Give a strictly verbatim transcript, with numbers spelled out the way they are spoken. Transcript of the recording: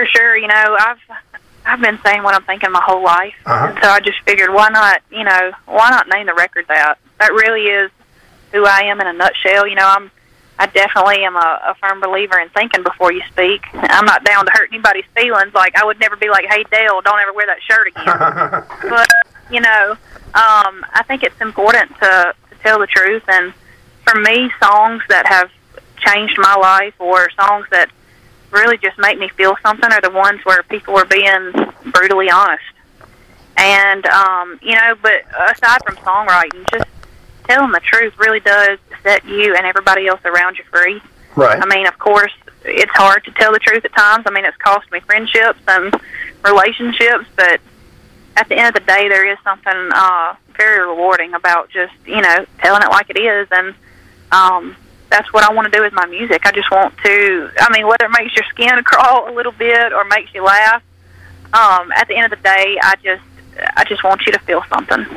For sure, you know, I've I've been saying what I'm thinking my whole life, uh-huh. and so I just figured, why not, you know, why not name the record that? That really is who I am in a nutshell. You know, I'm I definitely am a, a firm believer in thinking before you speak. I'm not down to hurt anybody's feelings. Like, I would never be like, hey, Dale, don't ever wear that shirt again. But, you know, um, I think it's important to, to tell the truth. And for me, songs that have changed my life or songs that really just make me feel something are the ones where people are being brutally honest. And, um, you know, but aside from songwriting, just telling the truth really does set you and everybody else around you free. Right. I mean, of course, it's hard to tell the truth at times. I mean, it's cost me friendships and relationships, but at the end of the day, there is something uh, very rewarding about just, you know, telling it like it is. And um, that's what I want to do with my music. I just want to, I mean, whether it makes your skin crawl a little bit or makes you laugh, um, at the end of the day, I just, I just want you to feel something.